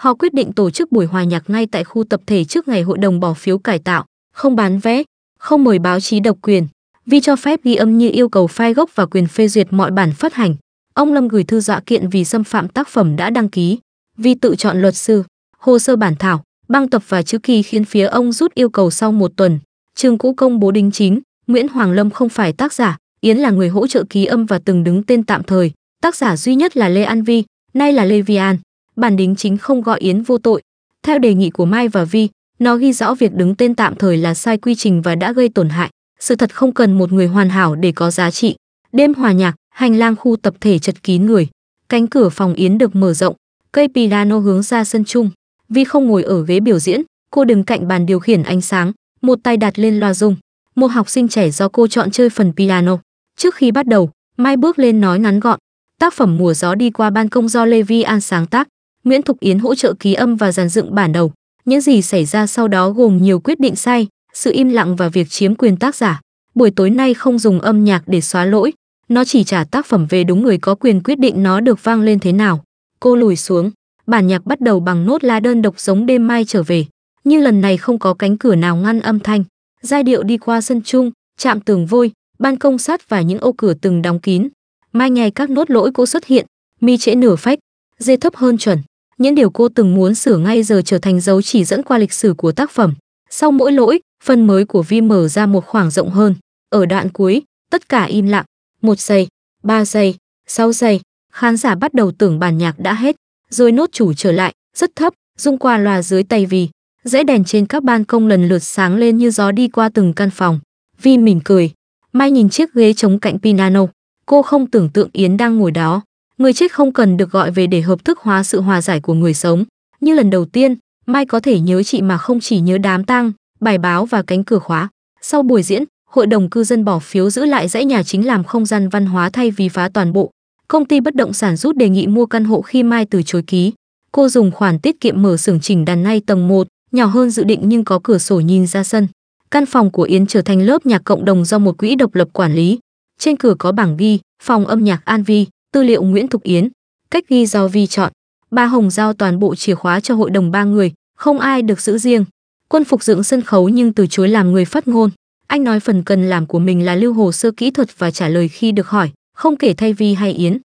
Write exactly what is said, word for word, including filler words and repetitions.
Họ quyết định tổ chức buổi hòa nhạc ngay tại khu tập thể trước ngày hội đồng bỏ phiếu cải tạo, không bán vé, không mời báo chí độc quyền, Vi cho phép ghi âm như yêu cầu file gốc và quyền phê duyệt mọi bản phát hành. Ông Lâm gửi thư dọa kiện vì xâm phạm tác phẩm đã đăng ký. Vi tự chọn luật sư, hồ sơ bản thảo, băng tập và chữ ký khiến phía ông rút yêu cầu sau một tuần. Trường Cũ công bố đính chính, Nguyễn Hoàng Lâm không phải tác giả, Yến là người hỗ trợ ký âm và từng đứng tên tạm thời. Tác giả duy nhất là Lê An Vi, nay là Lê Vi An. Bản đính chính không gọi Yến vô tội. Theo đề nghị của Mai và Vi, nó ghi rõ việc đứng tên tạm thời là sai quy trình và đã gây tổn hại. Sự thật không cần một người hoàn hảo để có giá trị. Đêm hòa nhạc, hành lang khu tập thể chật kín người. Cánh cửa phòng Yến được mở rộng, cây piano hướng ra sân chung. Vi không ngồi ở ghế biểu diễn, cô đứng cạnh bàn điều khiển ánh sáng, một tay đặt lên loa rung. Một học sinh trẻ do cô chọn chơi phần piano. Trước khi bắt đầu, Mai bước lên nói ngắn gọn. Tác phẩm Mùa gió đi qua ban công do Lê Vi An sáng tác, Nguyễn Thục Yến hỗ trợ ký âm và dàn dựng bản đầu. Những gì xảy ra sau đó gồm nhiều quyết định sai, sự im lặng và việc chiếm quyền tác giả. Buổi tối nay không dùng âm nhạc để xóa lỗi, nó chỉ trả tác phẩm về đúng người có quyền quyết định nó được vang lên thế nào. Cô lùi xuống, bản nhạc bắt đầu bằng nốt la đơn độc giống đêm mai trở về, nhưng lần này không có cánh cửa nào ngăn âm thanh. Giai điệu đi qua sân chung, chạm tường vôi, ban công sắt và những ô cửa từng đóng kín. Mai nghe các nốt lỗi cô xuất hiện, mi trễ nửa phách, dê thấp hơn chuẩn. Những điều cô từng muốn sửa ngay giờ trở thành dấu chỉ dẫn qua lịch sử của tác phẩm. Sau mỗi lỗi, phần mới của Vi mở ra một khoảng rộng hơn. Ở đoạn cuối, tất cả im lặng. Một giây, ba giây, sáu giây, khán giả bắt đầu tưởng bản nhạc đã hết. Rồi nốt chủ trở lại, rất thấp, rung qua loa dưới tay Vi. Dãy đèn trên các ban công lần lượt sáng lên như gió đi qua từng căn phòng. Vi mỉm cười. Mai nhìn chiếc ghế trống cạnh piano. Cô không tưởng tượng Yến đang ngồi đó. Người chết không cần được gọi về để hợp thức hóa sự hòa giải của người sống. Như lần đầu tiên, Mai có thể nhớ chị mà không chỉ nhớ đám tang, bài báo và cánh cửa khóa. Sau buổi diễn, hội đồng cư dân bỏ phiếu giữ lại dãy nhà chính làm không gian văn hóa thay vì phá toàn bộ. Công ty bất động sản rút đề nghị mua căn hộ khi Mai từ chối ký. Cô dùng khoản tiết kiệm mở xưởng chỉnh đàn ngay tầng một, nhỏ hơn dự định nhưng có cửa sổ nhìn ra sân. Căn phòng của Yến trở thành lớp nhạc cộng đồng do một quỹ độc lập quản lý. Trên cửa có bảng ghi, phòng âm nhạc An Vi, tư liệu Nguyễn Thục Yến. Cách ghi do Vi chọn. Ba Hồng giao toàn bộ chìa khóa cho hội đồng ba người, không ai được giữ riêng. Quân phục dựng sân khấu nhưng từ chối làm người phát ngôn. Anh nói phần cần làm của mình là lưu hồ sơ kỹ thuật và trả lời khi được hỏi, không kể thay Vi hay Yến.